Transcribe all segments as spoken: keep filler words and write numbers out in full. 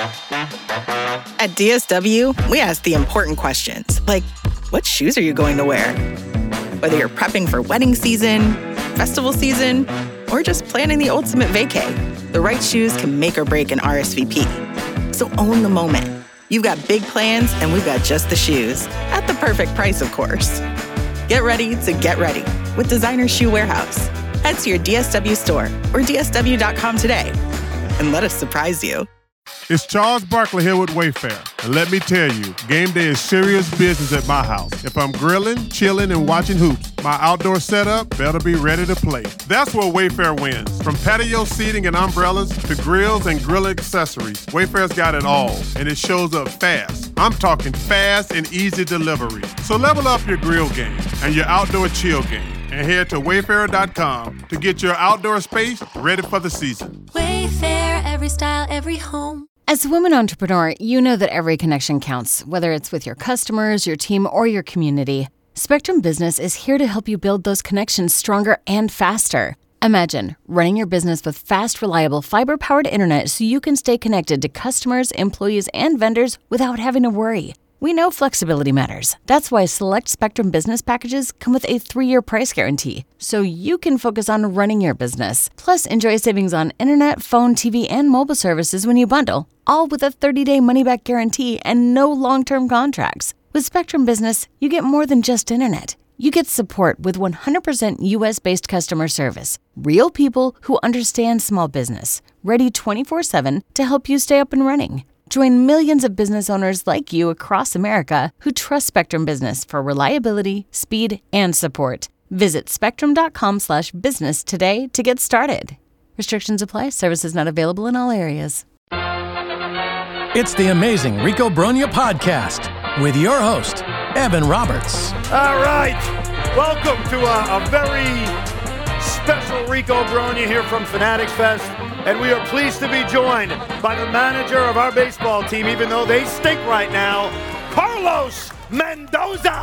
At D S W, we ask the important questions, like, what shoes are you going to wear? Whether you're prepping for wedding season, festival season, or just planning the ultimate vacay, the right shoes can make or break an R S V P. So own the moment. You've got big plans, and we've got just the shoes. At the perfect price, of course. Get ready to get ready with Designer Shoe Warehouse. Head to your D S W store or D S W dot com today and let us surprise you. It's Charles Barkley here with Wayfair. And let me tell you, game day is serious business at my house. If I'm grilling, chilling, and watching hoops, my outdoor setup better be ready to play. That's where Wayfair wins. From patio seating and umbrellas to grills and grill accessories, Wayfair's got it all, and it shows up fast. I'm talking fast and easy delivery. So level up your grill game and your outdoor chill game, and head to wayfair dot com to get your outdoor space ready for the season. Wayfair, every style, every home. As a woman entrepreneur, you know that every connection counts, whether it's with your customers, your team, or your community. Spectrum Business is here to help you build those connections stronger and faster. Imagine running your business with fast, reliable, fiber-powered internet so you can stay connected to customers, employees, and vendors without having to worry. We know flexibility matters. That's why select Spectrum Business packages come with a three-year price guarantee, so you can focus on running your business. Plus, enjoy savings on internet, phone, T V, and mobile services when you bundle, all with a thirty-day money-back guarantee and no long-term contracts. With Spectrum Business, you get more than just internet. You get support with one hundred percent U S-based customer service. Real people who understand small business, ready twenty-four seven to help you stay up and running. Join millions of business owners like you across America who trust Spectrum Business for reliability, speed, and support. Visit spectrum.com slash business today to get started. Restrictions apply. Services not available in all areas. It's the Amazing Rico Brogna podcast with your host, Evan Roberts. All right. Welcome to a, a very special Rico Brogna here from Fanatics Fest. And we are pleased to be joined by the manager of our baseball team, even though they stink right now, Carlos Mendoza.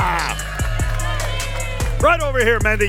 Right over here, Mendy.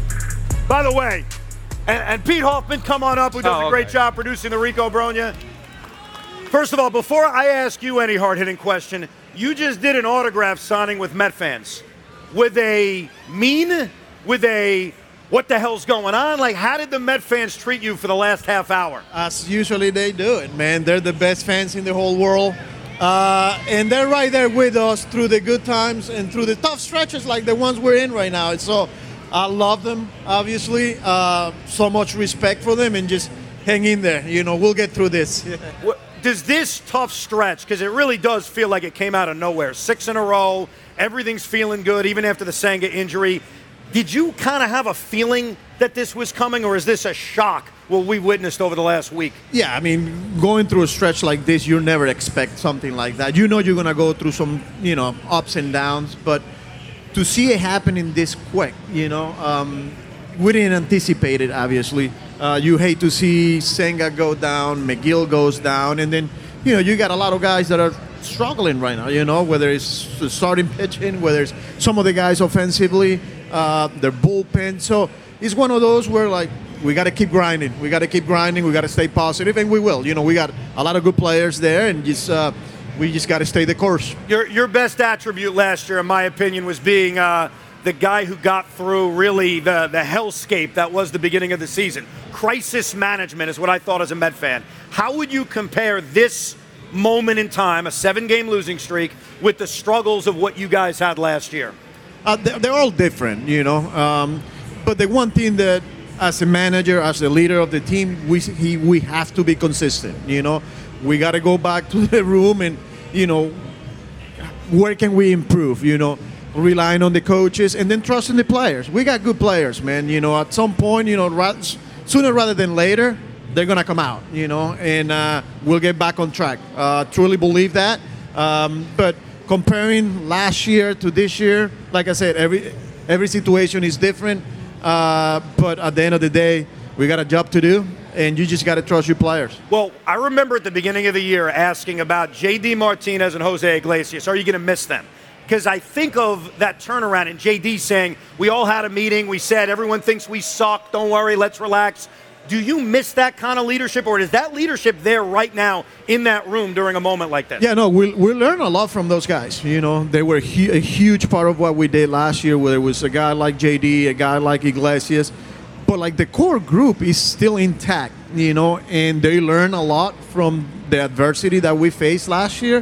By the way, and, and Pete Hoffman, come on up, who does oh, okay. a great job producing the Rico Brogna. First of all, before I ask you any hard-hitting question, you just did an autograph signing with Met fans. With a mean, with a what the hell's going on? Like, how did the Met fans treat you for the last half hour? As usually they do it, man. They're the best fans in the whole world. Uh, and they're right there with us through the good times and through the tough stretches like the ones we're in right now. So I love them, obviously. Uh, so much respect for them, and just hang in there. You know, we'll get through this. What, does this tough stretch, because it really does feel like it came out of nowhere, six in a row, everything's feeling good, even after the Senga injury. Did you kind of have a feeling that this was coming, or is this a shock, what we witnessed over the last week? Yeah, I mean, going through a stretch like this, you never expect something like that. You know you're going to go through some, you know, ups and downs, but to see it happening this quick, you know, um, we didn't anticipate it, obviously. Uh, you hate to see Senga go down, McGill goes down, and then, you know, you got a lot of guys that are struggling right now, you know, whether it's starting pitching, whether it's some of the guys offensively, uh, their bullpen. So it's one of those where, like, we got to keep grinding. We got to keep grinding. We got to stay positive, and we will. You know, we got a lot of good players there, and just uh, we just got to stay the course. Your your best attribute last year, in my opinion, was being uh, the guy who got through really the, the hellscape that was the beginning of the season. Crisis management is what I thought as a Met fan. How would you compare this moment in time, a seven-game losing streak, with the struggles of what you guys had last year? Uh, they're, they're all different, you know. Um, but the one thing that, as a manager, as the leader of the team, we he, we have to be consistent, you know. We got to go back to the room and, you know, where can we improve, you know, relying on the coaches and then trusting the players. We got good players, man. You know, at some point, you know, ra- sooner rather than later, they're going to come out, you know, and uh, we'll get back on track. Uh, truly believe that. Um, but comparing last year to this year, like I said, every every situation is different. Uh, but at the end of the day, we got a job to do, and you just got to trust your players. Well, I remember at the beginning of the year asking about J D Martinez and Jose Iglesias. Are you going to miss them? Because I think of that turnaround and J D saying, we all had a meeting. We said, everyone thinks we suck. Don't worry. Let's relax. Do you miss that kind of leadership, or is that leadership there right now in that room during a moment like this? Yeah, no, we we learn a lot from those guys. You know, they were hu- a huge part of what we did last year, whether it was a guy like J D, a guy like Iglesias. But, like, the core group is still intact, you know, and they learn a lot from the adversity that we faced last year.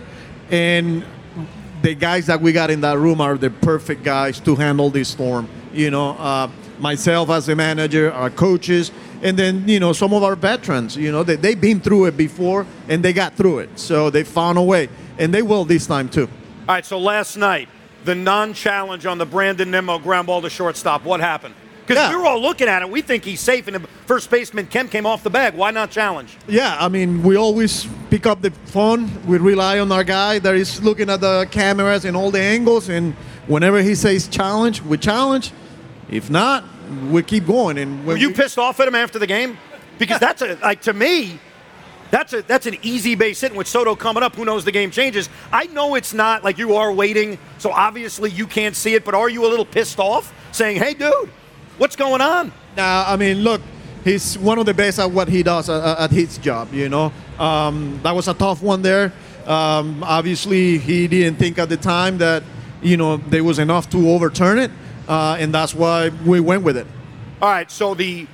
And the guys that we got in that room are the perfect guys to handle this storm. You know, uh, myself as the manager, our coaches, and then, you know, some of our veterans, you know, they, they've been through it before, and they got through it. So they found a way, and they will this time, too. All right, so last night, the non-challenge on the Brandon Nimmo ground ball to shortstop. What happened? Because Yeah. we were all looking at it. We think he's safe, and the first baseman, Kemp, came off the bag. Why not challenge? Yeah, I mean, we always pick up the phone. We rely on our guy that is looking at the cameras and all the angles, and whenever he says challenge, we challenge. If not, we keep going. And when Were you we, pissed off at him after the game? Because that's a like to me, that's a that's an easy base hit. And with Soto coming up, who knows the game changes. I know it's not like you are waiting, so obviously you can't see it. But are you a little pissed off, saying, "Hey, dude, what's going on?" Nah, I mean, look, he's one of the best at what he does at, at his job, you know. Um, that was a tough one there. Um, obviously, he didn't think at the time that, you know, there was enough to overturn it, uh, and that's why we went with it. All right, so the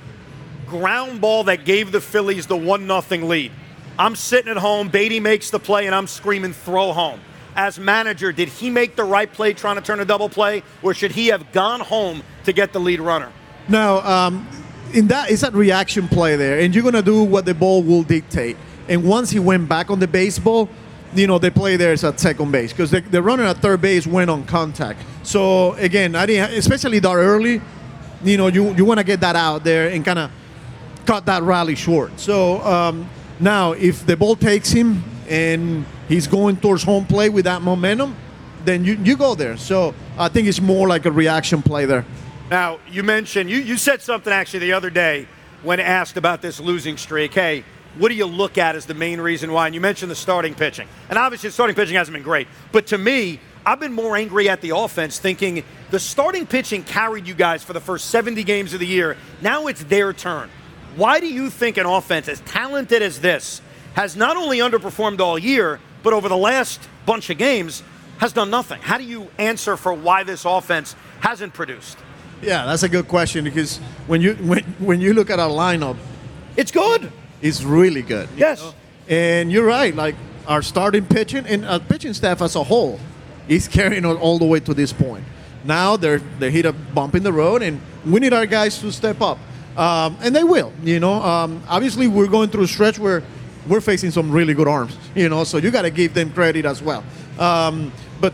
ground ball that gave the Phillies the one nothing lead. I'm sitting at home, Beatty makes the play, and I'm screaming, throw home. As manager, did he make the right play trying to turn a double play, or should he have gone home to get the lead runner? Now, um, in that, it's that reaction play there, and you're going to do what the ball will dictate. And once he went back on the baseball, you know, the play there is at second base because the, the runner at third base went on contact. So, again, I didn't, especially that early, you know, you, you want to get that out there and kind of cut that rally short. So, um, now, if the ball takes him and he's going towards home plate with that momentum, then you, you go there. So, I think it's more like a reaction play there. Now, you mentioned, you, you said something actually the other day when asked about this losing streak. Hey, what do you look at as the main reason why? And you mentioned the starting pitching. And obviously the starting pitching hasn't been great. But to me, I've been more angry at the offense thinking the starting pitching carried you guys for the first seventy games of the year. Now it's their turn. Why do you think an offense as talented as this has not only underperformed all year, but over the last bunch of games has done nothing? How do you answer for why this offense hasn't produced? Yeah, that's a good question because when you when, when you look at our lineup, It's good. it's really good. you Yes. know? And you're right, like our starting pitching and our pitching staff as a whole is carrying us all the way to this point. Now they're they hit a bump in the road, and we need our guys to step up, um, and they will. You know, um, obviously we're going through a stretch where we're facing some really good arms. You know, so you got to give them credit as well. Um, but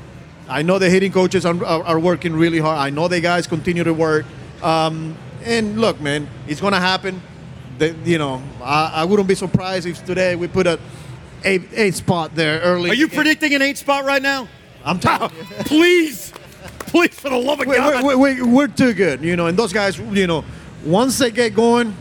I know the hitting coaches are, are, are working really hard. I know the guys continue to work. Um, and look, man, it's going to happen. The, you know, I, I wouldn't be surprised if today we put a eight, eight spot there early. Are you predicting an eight spot right now? I'm telling you. Please. Please, for the love of We're, God. we're, we're, we're too good, you know, and those guys, you know, once they get going,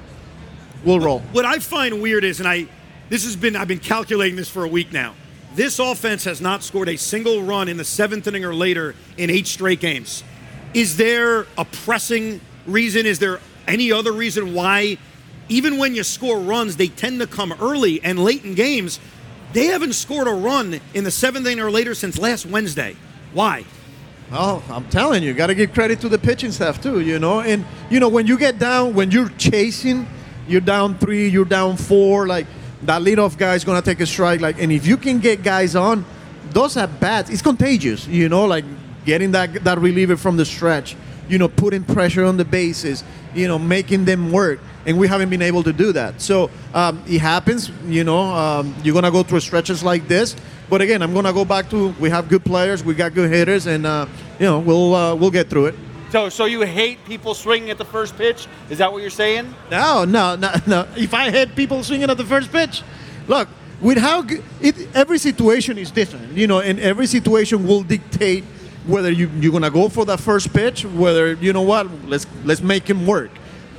we'll roll. What I find weird is, and I, this has been, I've been calculating this for a week now. This offense has not scored a single run in the seventh inning or later in eight straight games. Is there a pressing reason? Is there any other reason why, even when you score runs, they tend to come early and late in games? They haven't scored a run in the seventh inning or later since last Wednesday. Why? Oh, I'm telling you, got to give credit to the pitching staff too, you know. And, you know, when you get down, when you're chasing, you're down three, you're down four, like, that leadoff guy is going to take a strike. Like, and if you can get guys on, those at bats, it's contagious, you know, like getting that that reliever from the stretch, you know, putting pressure on the bases, you know, making them work. And we haven't been able to do that. So um, it happens, you know, um, you're going to go through stretches like this. But again, I'm going to go back to we have good players, we got good hitters, and, uh, you know, we'll uh, we'll get through it. So, so you hate people swinging at the first pitch? Is that what you're saying? No, no, no, no. If I had people swinging at the first pitch, look, with how g- it, every situation is different, you know, and every situation will dictate whether you, you're gonna go for that first pitch, whether you know what, let's let's make him work.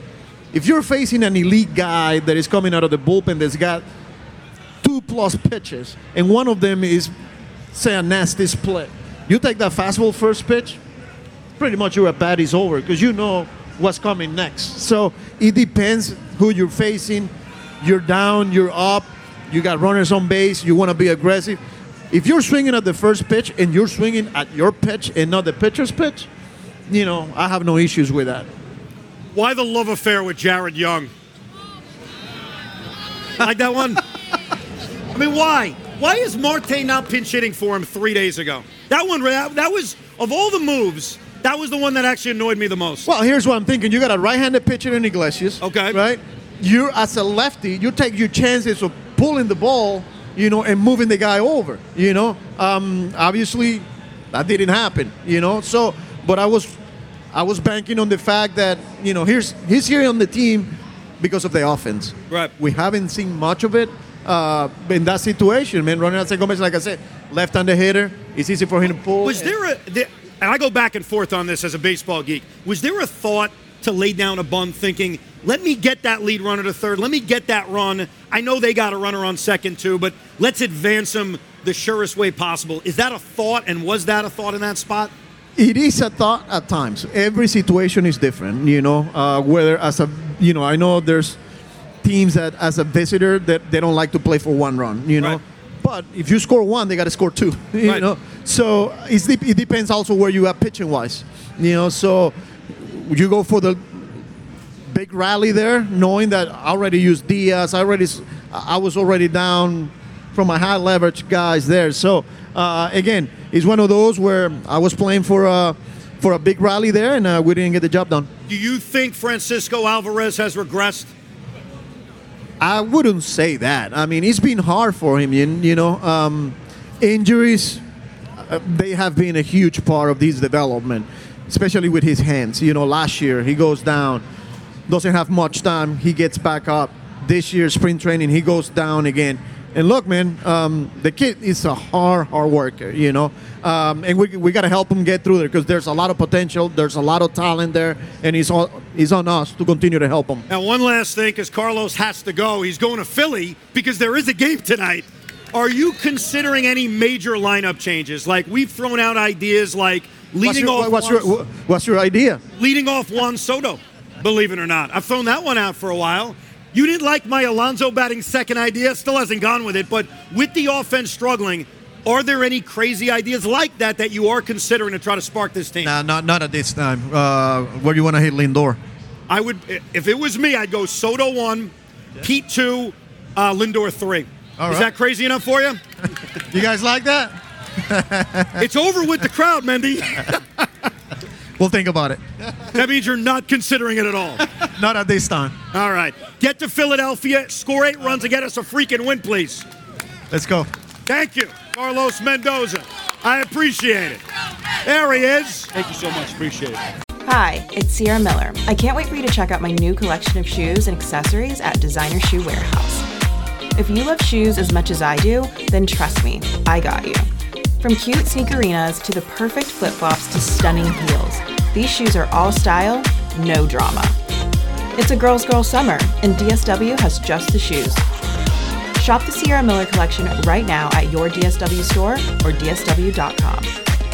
If you're facing an elite guy that is coming out of the bullpen that's got two plus pitches, and one of them is, say, a nasty split, you take that fastball first pitch, pretty much your at bat is over because you know what's coming next. So it depends who you're facing. You're down, you're up, you got runners on base, you want to be aggressive. If you're swinging at the first pitch and you're swinging at your pitch and not the pitcher's pitch, you know, I have no issues with that. Why the love affair with Jared Young? Like that one? I mean, why? Why is Marte not pinch hitting for him three days ago? That one, that, that was, of all the moves, that was the one that actually annoyed me the most. Well, here's what I'm thinking. You got a right-handed pitcher in Iglesias. Okay. Right? You're, as a lefty, you take your chances of pulling the ball, you know, and moving the guy over, you know. Um, obviously, that didn't happen, you know. So, but I was I was banking on the fact that, you know, here's he's here on the team because of the offense. Right. We haven't seen much of it uh, in that situation, man. Ronald Gomez, like I said, left-handed hitter. It's easy for him to pull. Was there a, there, and I go back and forth on this as a baseball geek, was there a thought to lay down a bunt thinking, let me get that lead runner to third, let me get that run. I know they got a runner on second too, but let's advance them the surest way possible. Is that a thought, and was that a thought in that spot? It is a thought at times. Every situation is different, you know, uh, whether as a, you know, I know there's teams that as a visitor that they don't like to play for one run, you know. Right. But if you score one, they got to score two, you Right. know. So it's, it depends also where you are pitching-wise, you know. So you go for the big rally there, knowing that I already used Diaz, I already, I was already down from my high leverage guys there. So uh, again, it's one of those where I was playing for a for a big rally there, and uh, we didn't get the job done. Do you think Francisco Alvarez has regressed? I wouldn't say that. I mean, it's been hard for him. You, you know, um, injuries, uh, they have been a huge part of his development, especially with his hands. You know, last year he goes down, doesn't have much time, he gets back up. This year, spring training, he goes down again. And look, man, um, the kid is a hard, hard worker, you know. Um, and we we got to help him get through there because there's a lot of potential, there's a lot of talent there, and it's, all, it's on us to continue to help him. Now, one last thing, because Carlos has to go. He's going to Philly because there is a game tonight. Are you considering any major lineup changes? Like, we've thrown out ideas like leading what's your, off what's Juan, your what's your idea? leading off Juan Soto, believe it or not. I've thrown that one out for a while. You didn't like my Alonso batting second idea, still hasn't gone with it, but with the offense struggling, are there any crazy ideas like that that you are considering to try to spark this team? Nah, not not at this time. Uh, where do you want to hit Lindor? I would, if it was me, I'd go Soto one, yeah. Pete two, uh, Lindor three. All Is right. that crazy enough for you? You guys like that? It's over with the crowd, Mendy. We'll think about it. That means you're not considering it at all. Not at this time. All right. Get to Philadelphia, score eight runs, and get us a freaking win, please. Let's go. Thank you, Carlos Mendoza. I appreciate it. There he is. Thank you so much. Appreciate it. Hi, it's Sierra Miller. I can't wait for you to check out my new collection of shoes and accessories at Designer Shoe Warehouse. If you love shoes as much as I do, then trust me, I got you. From cute sneakerinas to the perfect flip-flops to stunning heels, these shoes are all style, no drama. It's a girl's girl summer, and D S W has just the shoes. Shop the Sierra Miller collection right now at your D S W store or D S W dot com.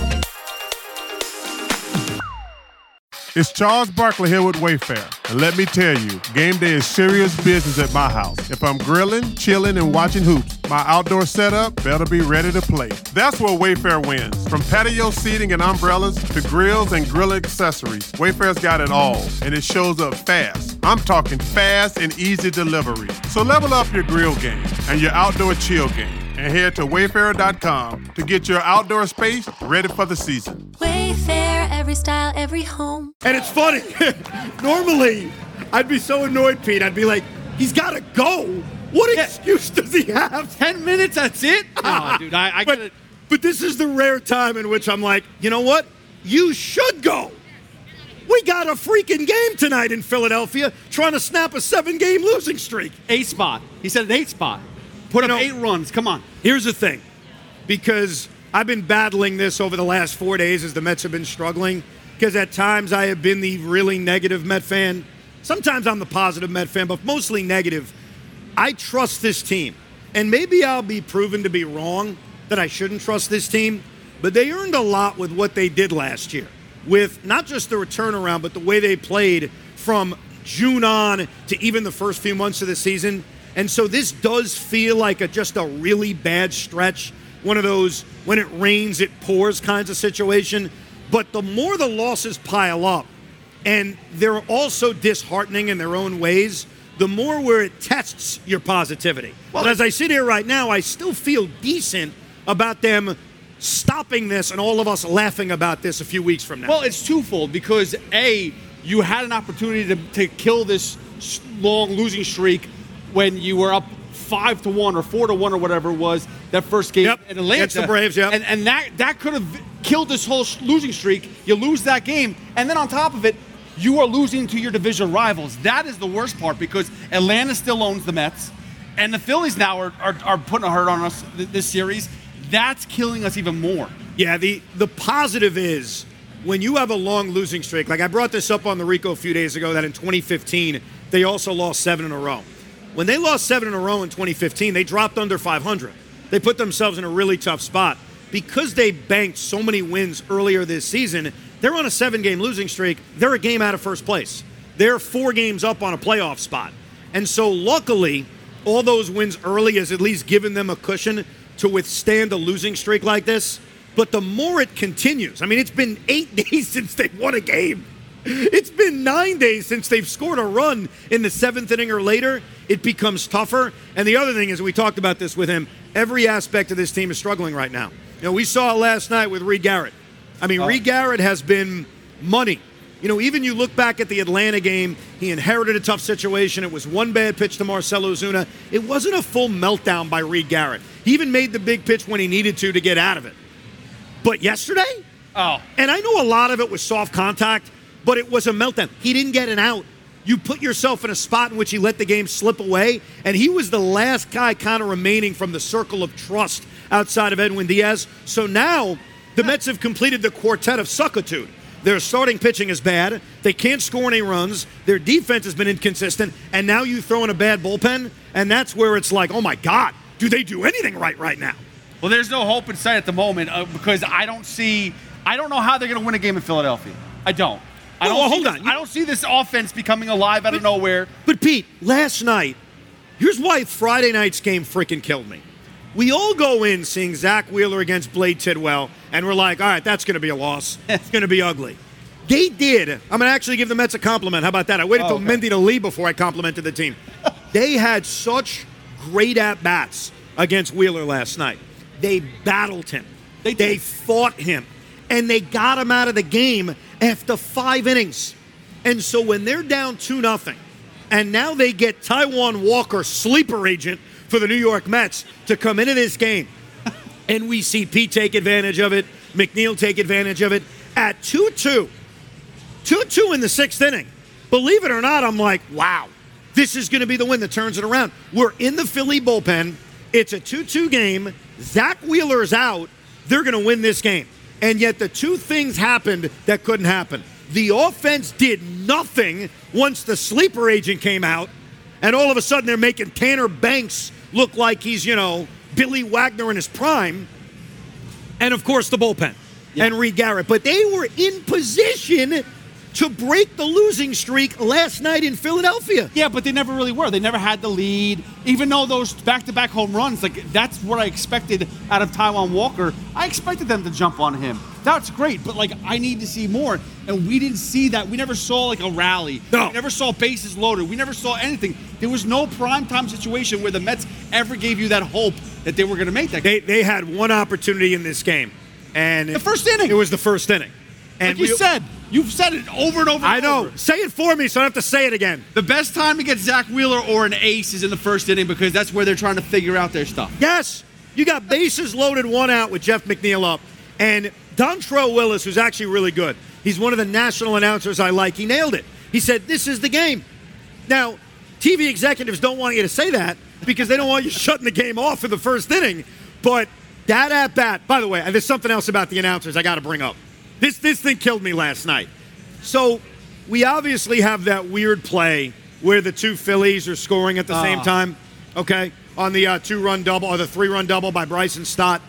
It's Charles Barkley here with Wayfair. And let me tell you, game day is serious business at my house. If I'm grilling, chilling, and watching hoops, my outdoor setup better be ready to play. That's where Wayfair wins. From patio seating and umbrellas to grills and grill accessories, Wayfair's got it all, and it shows up fast. I'm talking fast and easy delivery. So level up your grill game and your outdoor chill game, and head to wayfair dot com to get your outdoor space ready for the season. Wayfair, every style, every home. And it's funny. Normally, I'd be so annoyed, Pete. I'd be like, he's got to go. What yeah. excuse does he have? Ten minutes, that's it? No, dude, I, I but, could've... but this is the rare time in which I'm like, you know what? You should go. We got a freaking game tonight in Philadelphia trying to snap a seven-game losing streak. Eight spot. He said an eight spot. Put up you know, eight runs. Come on. Here's the thing. Because I've been battling this over the last four days as the Mets have been struggling. Because at times I have been the really negative Met fan. Sometimes I'm the positive Met fan, but mostly negative. I trust this team. And maybe I'll be proven to be wrong that I shouldn't trust this team. But they earned a lot with what they did last year. with not just the turnaround, but the way they played from June on to even the first few months of the season. And so this does feel like a, just a really bad stretch, one of those when it rains, it pours kinds of situation. But the more the losses pile up, and they're also disheartening in their own ways, the more where it tests your positivity. Well, but as I sit here right now, I still feel decent about them stopping this and all of us laughing about this a few weeks from now. Well, it's twofold because, A, you had an opportunity to, to kill this long losing streak when you were up five to one or four to one or whatever it was that first game yep. in Atlanta. Against the Braves, yeah. And, and that, that could have killed this whole losing streak. You lose that game, and then on top of it, you are losing to your division rivals. That is the worst part because Atlanta still owns the Mets, and the Phillies now are, are, are putting a hurt on us th- this series. That's killing us even more. Yeah, the, the positive is when you have a long losing streak, like I brought this up on the Rico a few days ago, that in twenty fifteen, they also lost seven in a row. When they lost seven in a row in twenty fifteen, they dropped under five hundred. They put themselves in a really tough spot. Because they banked so many wins earlier this season, they're on a seven-game losing streak. They're a game out of first place. They're four games up on a playoff spot. And so luckily, all those wins early has at least given them a cushion to withstand a losing streak like this. But the more it continues, I mean, it's been eight days since they won a game. It's been nine days since they've scored a run in the seventh inning or later. It becomes tougher. And the other thing is, we talked about this with him, every aspect of this team is struggling right now. You know, we saw it last night with Reed Garrett. I mean, oh. Reed Garrett has been money. You know, even you look back at the Atlanta game, he inherited a tough situation. It was one bad pitch to Marcell Ozuna. It wasn't a full meltdown by Reed Garrett. He even made the big pitch when he needed to to get out of it. But yesterday? Oh. And I know a lot of it was soft contact, but it was a meltdown. He didn't get an out. You put yourself in a spot in which he let the game slip away, and he was the last guy kind of remaining from the circle of trust outside of Edwin Diaz. So now the Mets have completed the quartet of suckitude. Their starting pitching is bad. They can't score any runs. Their defense has been inconsistent. And now you throw in a bad bullpen, and that's where it's like, oh, my God, do they do anything right right now? Well, there's no hope in sight at the moment uh, because I don't see – I don't know how they're going to win a game in Philadelphia. I don't. I don't well, hold this, on. You, I don't see this offense becoming alive out but, of nowhere. But, Pete, last night, here's why Friday night's game freaking killed me. We all go in seeing Zach Wheeler against Blade Tidwell, and we're like, all right, that's going to be a loss. It's going to be ugly. They did. I'm going to actually give the Mets a compliment. How about that? I waited oh, till okay. Mendy to leave before I complimented the team. They had such great at-bats against Wheeler last night. They battled him. They, they fought him. And they got him out of the game after five innings. And so when they're down two nothing, and now they get Taijuan Walker, sleeper agent for the New York Mets, to come into this game, and we see Pete take advantage of it, McNeil take advantage of it, at two two. two two in the sixth inning. Believe it or not, I'm like, wow, this is going to be the win that turns it around. We're in the Philly bullpen. It's a two two game. Zach Wheeler's out. They're going to win this game. And yet the two things happened that couldn't happen. The offense did nothing once the sleeper agent came out, and all of a sudden they're making Tanner Banks look like he's, you know, Billy Wagner in his prime. And, of course, the bullpen yeah. and Reed Garrett. But they were in position to break the losing streak last night in Philadelphia. Yeah, but they never really were. They never had the lead. Even though those back-to-back home runs, like that's what I expected out of Taijuan Walker. I expected them to jump on him. That's great, but like I need to see more. And we didn't see that. We never saw like a rally. No. We never saw bases loaded. We never saw anything. There was no primetime situation where the Mets ever gave you that hope that they were going to make that game. They, they had one opportunity in this game. And the it, first inning. It was the first inning. And like you we, said, you've said it over and over and I know. over. Say it for me so I don't have to say it again. The best time to get Zach Wheeler or an ace is in the first inning because that's where they're trying to figure out their stuff. Yes. You got bases loaded, one out with Jeff McNeil up. And Dontrell Willis, who's actually really good, he's one of the national announcers I like. He nailed it. He said, this is the game. Now, T V executives don't want you to say that because they don't want you shutting the game off in the first inning. But that at-bat, by the way, there's something else about the announcers I got to bring up. This this thing killed me last night. So we obviously have that weird play where the two Phillies are scoring at the uh. same time, okay, on the uh, two-run double or the three-run double by Bryson Stott.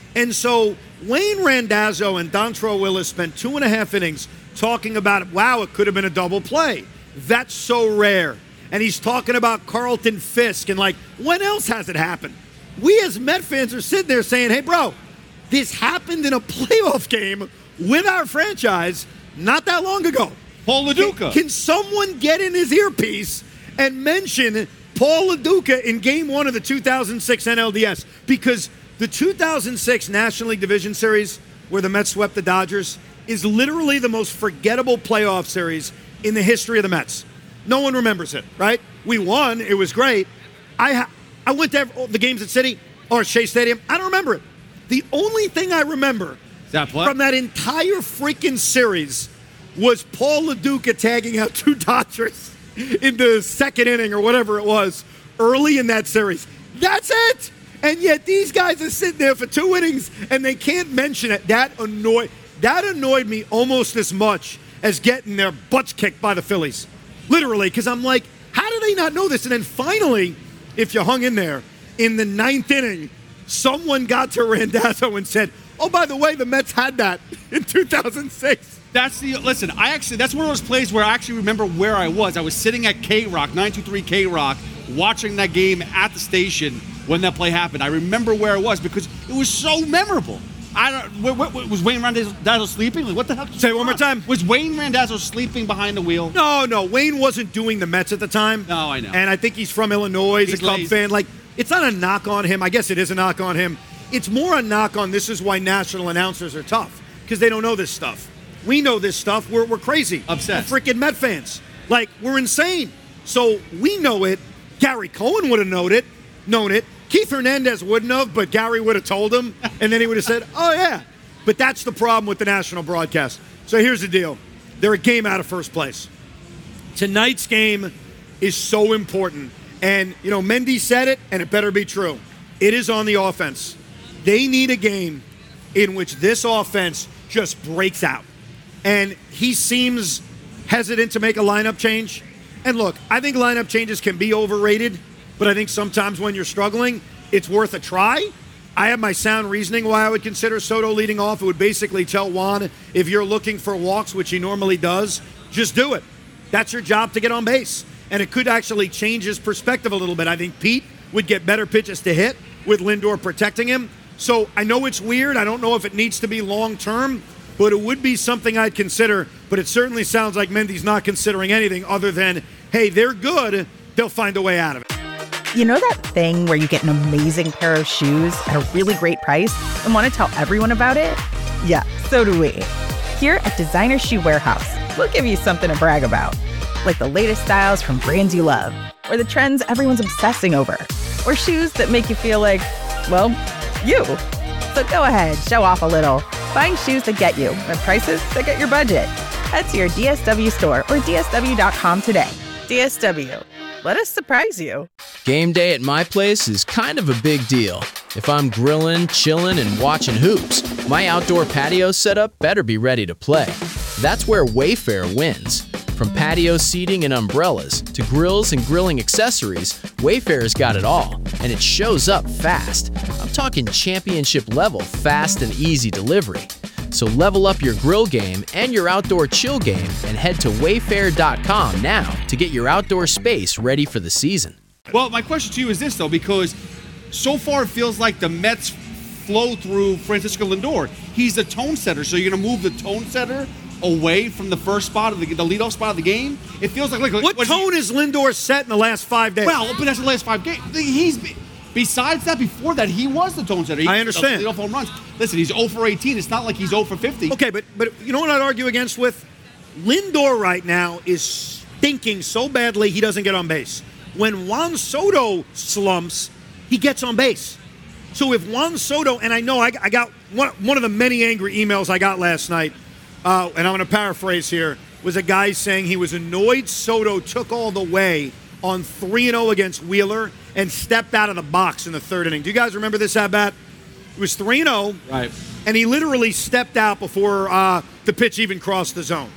And so Wayne Randazzo and Dontrelle Willis spent two and a half innings talking about, wow, it could have been a double play. That's so rare. And he's talking about Carlton Fisk and, like, when else has it happened? We as Met fans are sitting there saying, hey, bro, this happened in a playoff game with our franchise not that long ago. Paul Lo Duca. Can, can someone get in his earpiece and mention Paul Lo Duca in game one of the two thousand six N L D S? Because the two thousand six National League Division Series, where the Mets swept the Dodgers, is literally the most forgettable playoff series in the history of the Mets. No one remembers it, right? We won. It was great. I ha- I went to every, the games at City or Shea Stadium. I don't remember it. The only thing I remember that from that entire freaking series was Paul Lo Duca tagging out two Dodgers in the second inning or whatever it was early in that series. That's it. And yet these guys are sitting there for two innings and they can't mention it. That annoyed that annoyed me almost as much as getting their butts kicked by the Phillies. Literally, because I'm like, how do they not know this? And then finally, if you hung in there, in the ninth inning, someone got to Randazzo and said, oh, by the way, the Mets had that in two thousand six. That's the, listen, I actually, that's one of those plays where I actually remember where I was. I was sitting at K-Rock, nine two three K-Rock, watching that game at the station when that play happened. I remember where I was because it was so memorable. I don't, what, what, was Wayne Randazzo sleeping? Like, what the hell? Say it one more time. Was Wayne Randazzo sleeping behind the wheel? No, no. Wayne wasn't doing the Mets at the time. No, I know. And I think he's from Illinois. He's, he's a Cub lazy. fan. Like, it's not a knock on him. I guess it is a knock on him. It's more a knock on this is why national announcers are tough, because they don't know this stuff. We know this stuff. We're, we're crazy. Obsessed. We're freaking Met fans. Like, we're insane. So we know it. Gary Cohen would have known it. Known it. Keith Hernandez wouldn't have, but Gary would have told him, and then he would have said, oh, yeah. But that's the problem with the national broadcast. So here's the deal. They're a game out of first place. Tonight's game is so important. And, you know, Mendy said it, and it better be true. It is on the offense. They need a game in which this offense just breaks out. And he seems hesitant to make a lineup change. And look, I think lineup changes can be overrated, but I think sometimes when you're struggling, it's worth a try. I have my sound reasoning why I would consider Soto leading off. It would basically tell Juan, if you're looking for walks, which he normally does, just do it. That's your job to get on base. And it could actually change his perspective a little bit. I think Pete would get better pitches to hit with Lindor protecting him. So I know it's weird. I don't know if it needs to be long-term, but it would be something I'd consider. But it certainly sounds like Mendy's not considering anything other than, hey, they're good. They'll find a way out of it. You know that thing where you get an amazing pair of shoes at a really great price and want to tell everyone about it? Yeah, so do we. Here at Designer Shoe Warehouse, we'll give you something to brag about, like the latest styles from brands you love, or the trends everyone's obsessing over, or shoes that make you feel like, well, you. So go ahead, show off a little. Find shoes that get you at prices that get your budget. Head to your D S W store or D S W dot com today. D S W. Let us surprise you. Game day at my place is kind of a big deal. If I'm grilling, chilling, and watching hoops, my outdoor patio setup better be ready to play. That's where Wayfair wins. From patio seating and umbrellas to grills and grilling accessories, Wayfair's got it all, and it shows up fast. I'm talking championship level fast and easy delivery. So level up your grill game and your outdoor chill game and head to wayfair dot com now to get your outdoor space ready for the season. Well, my question to you is this, though, because so far it feels like the Mets flow through Francisco Lindor. He's the tone setter, so you're going to move the tone setter away from the first spot of the, the leadoff spot of the game? It feels like... like what what tone he, has Lindor set in the last five days? Well, but that's the last five games. He's... Besides that, before that, he was the tone setter. He, I understand. The leadoff home runs. Listen, he's oh for eighteen. It's not like he's oh for fifty. Okay, but but you know what I'd argue against with? Lindor right now is stinking so badly he doesn't get on base. When Juan Soto slumps, he gets on base. So if Juan Soto, and I know I, I got one, one of the many angry emails I got last night, uh, and I'm going to paraphrase here, was a guy saying he was annoyed Soto took all the way on three and oh against Wheeler and stepped out of the box in the third inning. Do you guys remember this at-bat? It was three and oh, right? And he literally stepped out before uh, the pitch even crossed the zone.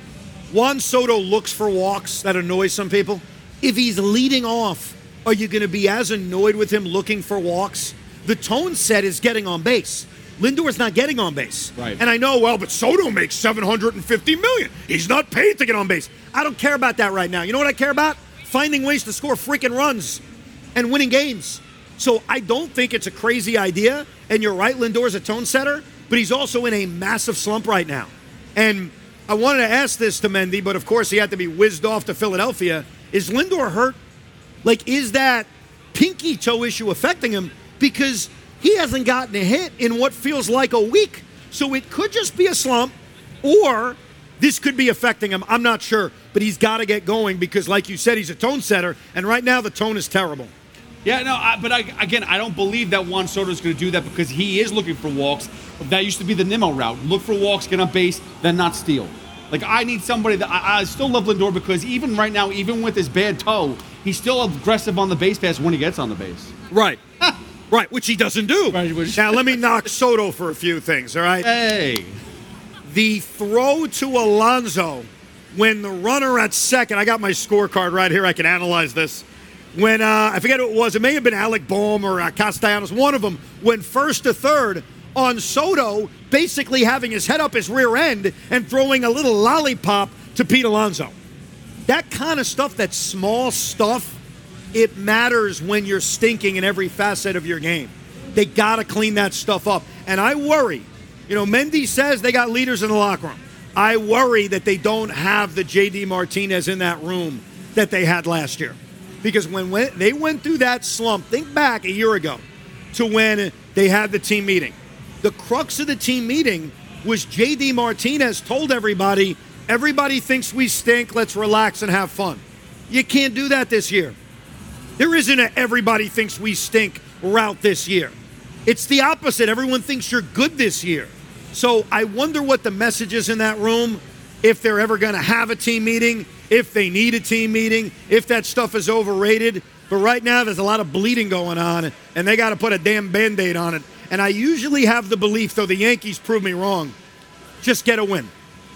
Juan Soto looks for walks. That annoys some people. If he's leading off, are you going to be as annoyed with him looking for walks? the tone set is getting on base. Lindor's not getting on base. Right. And I know, well, but Soto makes seven hundred fifty million dollars. He's not paid to get on base. I don't care about that right now. You know what I care about? Finding ways to score freaking runs and winning games. So I don't think it's a crazy idea. And you're right, Lindor's a tone setter, but he's also in a massive slump right now. And I wanted to ask this to Mendy, but of course he had to be whizzed off to Philadelphia. Is Lindor hurt? Like, is that pinky toe issue affecting him? Because he hasn't gotten a hit in what feels like a week. So it could just be a slump, or this could be affecting him. I'm not sure. But he's got to get going because, like you said, he's a tone setter. And right now the tone is terrible. Yeah, no, I, but I, again, I don't believe that Juan Soto is going to do that because he is looking for walks. That used to be the Nimmo route. Look for walks, get on base, then not steal. Like, I need somebody that I, I still love Lindor because even right now, even with his bad toe, he's still aggressive on the base pass when he gets on the base. Right. Right, which he doesn't do. Right, which... Now, let me knock Soto for a few things, all right? Hey. The throw to Alonso when the runner at second, I got my scorecard right here, I can analyze this. When, uh, I forget who it was, it may have been Alec Bohm or uh, Castellanos, one of them, went first to third on Soto, basically having his head up his rear end and throwing a little lollipop to Pete Alonso. That kind of stuff, that small stuff, it matters when you're stinking in every facet of your game. They got to clean that stuff up. And I worry, you know, Mendy says they got leaders in the locker room. I worry that they don't have the J D Martinez in that room that they had last year. Because when they went through that slump, think back a year ago to when they had the team meeting. The crux of the team meeting was J D Martinez told everybody, everybody thinks we stink, let's relax and have fun. You can't do that this year. There isn't a everybody thinks we stink route this year. It's the opposite. Everyone thinks you're good this year. So I wonder what the message is in that room, if they're ever going to have a team meeting, if they need a team meeting, if that stuff is overrated. But right now there's a lot of bleeding going on, and they got to put a damn Band-Aid on it. And I usually have the belief, though the Yankees prove me wrong, just get a win.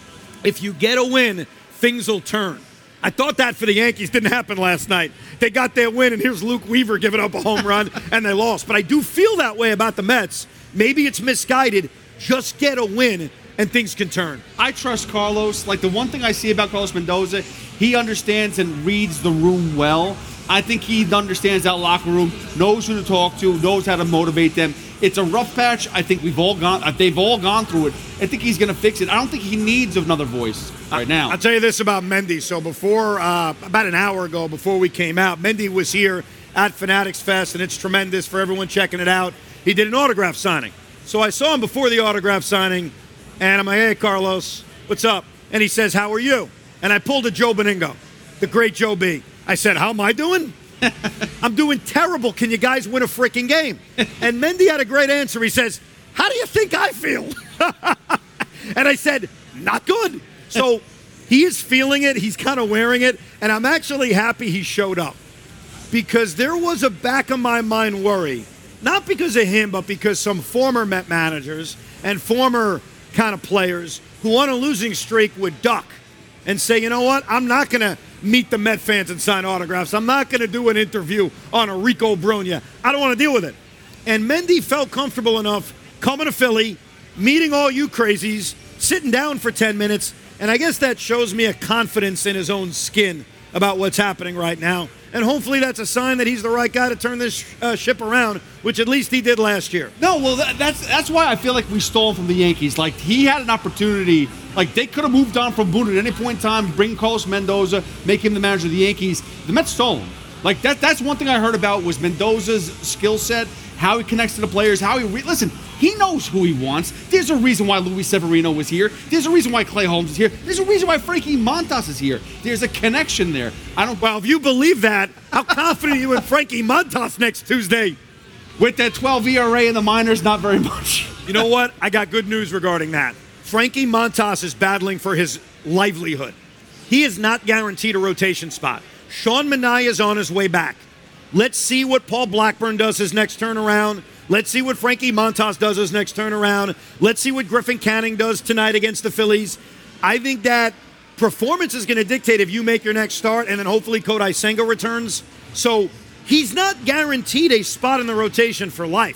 If you get a win, things will turn. I thought that for the Yankees didn't happen last night. They got their win, and here's Luke Weaver giving up a home run, and they lost. But I do feel that way about the Mets. Maybe it's misguided. Just get a win, and things can turn. I trust Carlos. Like, the one thing I see about Carlos Mendoza, he understands and reads the room well. I think he understands that locker room, knows who to talk to, knows how to motivate them. It's a rough patch. I think we've all gone. They've all gone through it. I think he's going to fix it. I don't think he needs another voice right now. I'll tell you this about Mendy. So before, uh, about an hour ago, before we came out, Mendy was here at Fanatics Fest, and it's tremendous for everyone checking it out. He did an autograph signing. So I saw him before the autograph signing, and I'm like, hey, Carlos, what's up? And he says, how are you? And I pulled a Joe Beningo, the great Joe B. I said, how am I doing? I'm doing terrible. Can you guys win a freaking game? And Mendy had a great answer. He says, how do you think I feel? And I said, not good. So he is feeling it. He's kind of wearing it. And I'm actually happy he showed up because there was a back of my mind worry, not because of him, but because some former Met managers and former kind of players who on a losing streak would duck and say, you know what, I'm not going to meet the Met fans and sign autographs. I'm not going to do an interview on a Rico Brogna. I don't want to deal with it. And Mendy felt comfortable enough coming to Philly, meeting all you crazies, sitting down for ten minutes, and I guess that shows me a confidence in his own skin about what's happening right now. And hopefully that's a sign that he's the right guy to turn this uh, ship around, which at least he did last year. No, well, that, that's that's why I feel like we stole from the Yankees. Like, he had an opportunity. Like, they could have moved on from Boone at any point in time, bring Carlos Mendoza, make him the manager of the Yankees. The Mets stole him. Like, that that's one thing I heard about was Mendoza's skill set, how he connects to the players, how he re- – listen, he knows who he wants. There's a reason why Luis Severino was here. There's a reason why Clay Holmes is here. There's a reason why Frankie Montas is here. There's a connection there. I don't. Well, if you believe that, how confident are you in Frankie Montas next Tuesday? With that twelve E R A in the minors, not very much. You know what? I got good news regarding that. Frankie Montas is battling for his livelihood. He is not guaranteed a rotation spot. Sean Manaea is on his way back. Let's see what Paul Blackburn does his next turnaround. Let's see what Frankie Montas does his next turnaround. Let's see what Griffin Canning does tonight against the Phillies. I think that performance is going to dictate if you make your next start, and then hopefully Kodai Senga returns. So he's not guaranteed a spot in the rotation for life.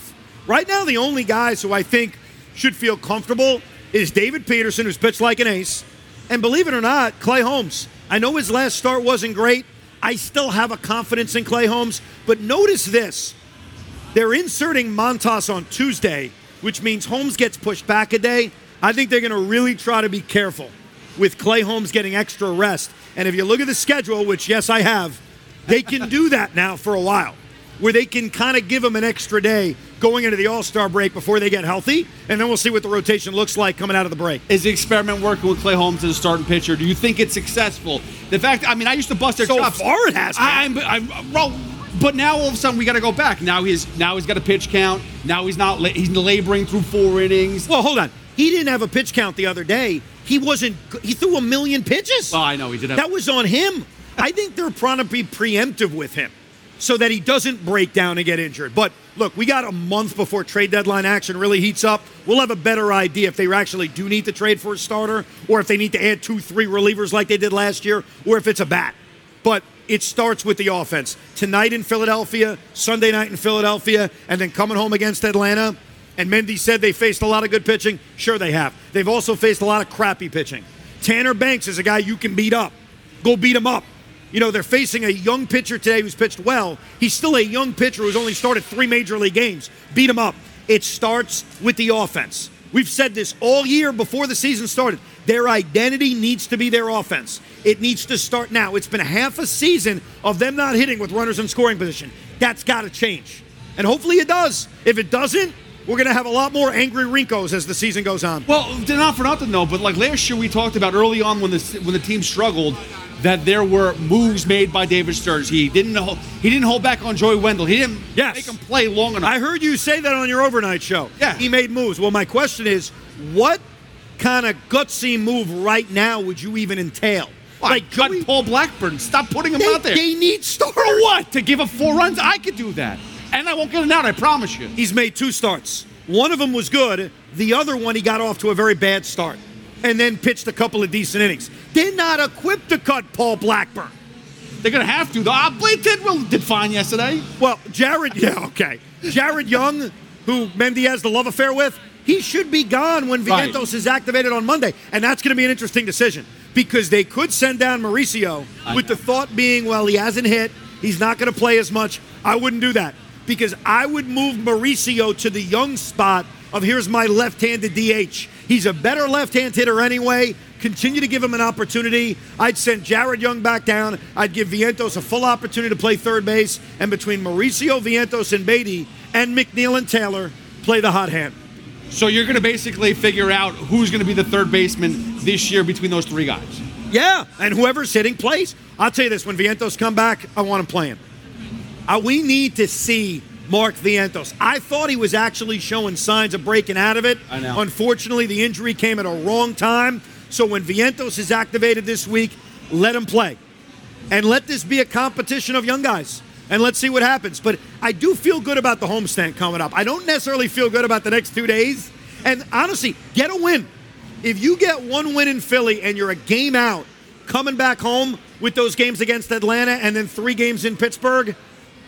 Right now, the only guys who I think should feel comfortable is David Peterson, who's pitched like an ace, and believe it or not, Clay Holmes. I know his last start wasn't great. I still have a confidence in Clay Holmes, but notice this. They're inserting Montas on Tuesday, which means Holmes gets pushed back a day. I think they're going to really try to be careful with Clay Holmes getting extra rest. And if you look at the schedule, which, yes, I have, they can do that now for a while, where they can kind of give him an extra day going into the All-Star break before they get healthy, and then we'll see what the rotation looks like coming out of the break. Is the experiment working with Clay Holmes as a starting pitcher? Do you think it's successful? The fact, I mean, I used to bust their so chops. So far it has. I'm, I'm, well, but now all of a sudden we got to go back. Now he's now he's got a pitch count. Now he's not. He's laboring through four innings. Well, hold on. He didn't have a pitch count the other day. He wasn't. He threw a million pitches. Oh, I know he did. Have- that was on him. I think they're trying to be preemptive with him, so that he doesn't break down and get injured. But look, we got a month before trade deadline action really heats up. We'll have a better idea if they actually do need to trade for a starter, or if they need to add two, three relievers like they did last year, or if it's a bat. But it starts with the offense. Tonight in Philadelphia, Sunday night in Philadelphia, and then coming home against Atlanta. And Mendy said they faced a lot of good pitching. Sure they have. They've also faced a lot of crappy pitching. Tanner Banks is a guy you can beat up. Go beat him up. You know, they're facing a young pitcher today who's pitched well. He's still a young pitcher who's only started three major league games. Beat him up. It starts with the offense. We've said this all year before the season started. Their identity needs to be their offense. It needs to start now. It's been half a season of them not hitting with runners in scoring position. That's got to change. And hopefully it does. If it doesn't, we're going to have a lot more angry Rincos as the season goes on. Well, not for nothing, though, but like last year we talked about early on when the when the team struggled that there were moves made by David Stearns. He didn't hold, he didn't hold back on Joey Wendell. He didn't yes. make him play long enough. I heard you say that on your overnight show. Yeah. He made moves. Well, my question is, what kind of gutsy move right now would you even entail? Well, like cut Joey, Paul Blackburn. Stop putting him they, out there. They need starters. For what? To give up four runs? I could do that. And I won't get it out, I promise you. He's made two starts. One of them was good. The other one, he got off to a very bad start and then pitched a couple of decent innings. They're not equipped to cut Paul Blackburn. They're going to have to, though. Ah, Blake Tidwell did fine yesterday. Well, Jared, yeah, okay. Jared Young, who Mendy has the love affair with, he should be gone when Vientos right. is activated on Monday. And that's going to be an interesting decision because they could send down Mauricio I with know. the thought being, well, he hasn't hit. He's not going to play as much. I wouldn't do that because I would move Mauricio to the Young spot of here's my left-handed D H. He's a better left-hand hitter anyway. Continue to give him an opportunity. I'd send Jared Young back down. I'd give Vientos a full opportunity to play third base. And between Mauricio, Vientos, and Beatty, and McNeil and Taylor, play the hot hand. So you're going to basically figure out who's going to be the third baseman this year between those three guys. Yeah, and whoever's hitting plays. I'll tell you this, when Vientos come back, I want him playing. Uh, we need to see Mark Vientos. I thought he was actually showing signs of breaking out of it. I know. Unfortunately, the injury came at a wrong time. So when Vientos is activated this week, let him play. And let this be a competition of young guys. And let's see what happens. But I do feel good about the homestand coming up. I don't necessarily feel good about the next two days. And honestly, get a win. If you get one win in Philly and you're a game out, coming back home with those games against Atlanta and then three games in Pittsburgh,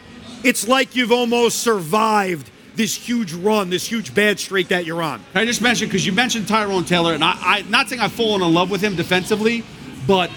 it's like you've almost survived this huge run, this huge bad streak that you're on. Can I just mention, because you mentioned Tyrone Taylor, and I, I not saying I've fallen in love with him defensively, but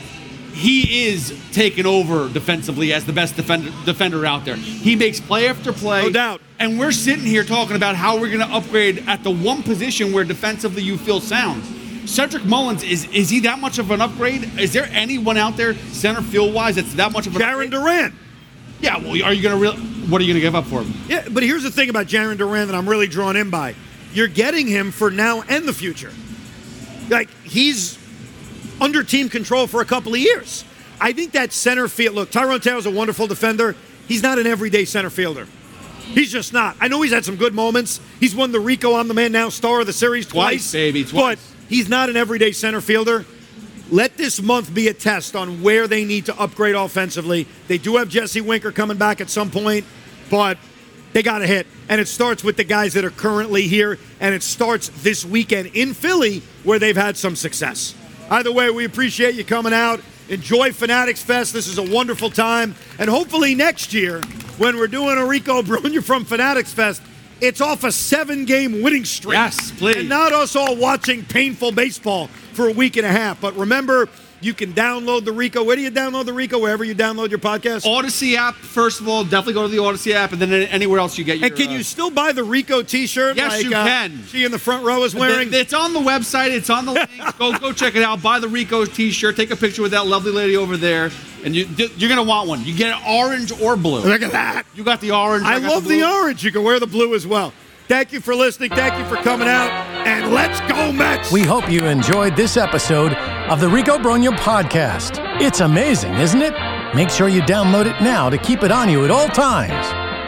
he is taking over defensively as the best defender defender out there. He makes play after play. No doubt. And we're sitting here talking about how we're going to upgrade at the one position where defensively you feel sound. Cedric Mullins, is is he that much of an upgrade? Is there anyone out there center field wise that's that much of an Jarren upgrade? Durant. Yeah, well, are you going to re- what are you going to give up for him? Yeah, but here's the thing about Jarren Durant that I'm really drawn in by. You're getting him for now and the future. Like, he's under team control for a couple of years. I think that center field, look, Tyrone Taylor's a wonderful defender. He's not an everyday center fielder. He's just not. I know he's had some good moments. He's won the Rico I'm the Man Now star of the series twice. Twice, baby, twice. But he's not an everyday center fielder. Let this month be a test on where they need to upgrade offensively. They do have Jesse Winker coming back at some point, but they got to hit. And it starts with the guys that are currently here, and it starts this weekend in Philly where they've had some success. Either way, we appreciate you coming out. Enjoy Fanatics Fest. This is a wonderful time. And hopefully next year, when we're doing a Rico Brogna from Fanatics Fest, It's off a seven-game winning streak. Yes, please. And not us all watching painful baseball for a week and a half. But remember, you can download the Rico. Where do you download the Rico? Wherever you download your podcast? Odyssey app, first of all. Definitely go to the Odyssey app, and then anywhere else you get your... And can you uh, still buy the Rico T-shirt? Yes, like, you uh, can. She in the front row is wearing? It's on the website. It's on the link. go go check it out. Buy the Rico T-shirt. Take a picture with that lovely lady over there, and you, you're going to want one. You get it orange or blue. Look at that. You got the orange. I, I got love the, the orange. You can wear the blue as well. Thank you for listening. Thank you for coming out. And let's go, Mets! We hope you enjoyed this episode of the Rico Brogna Podcast. It's amazing, isn't it? Make sure you download it now to keep it on you at all times.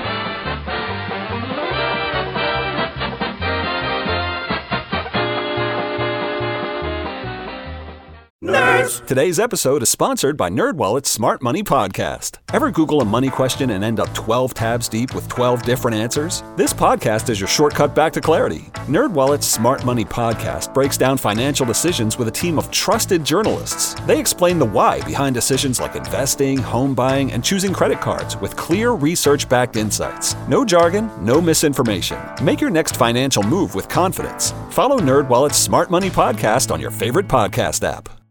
Nerds! Today's episode is sponsored by NerdWallet's Smart Money Podcast. Ever Google a money question and end up twelve tabs deep with twelve different answers? This podcast is your shortcut back to clarity. NerdWallet's Smart Money Podcast breaks down financial decisions with a team of trusted journalists. They explain the why behind decisions like investing, home buying, and choosing credit cards with clear research-backed insights. No jargon, no misinformation. Make your next financial move with confidence. Follow NerdWallet's Smart Money Podcast on your favorite podcast app.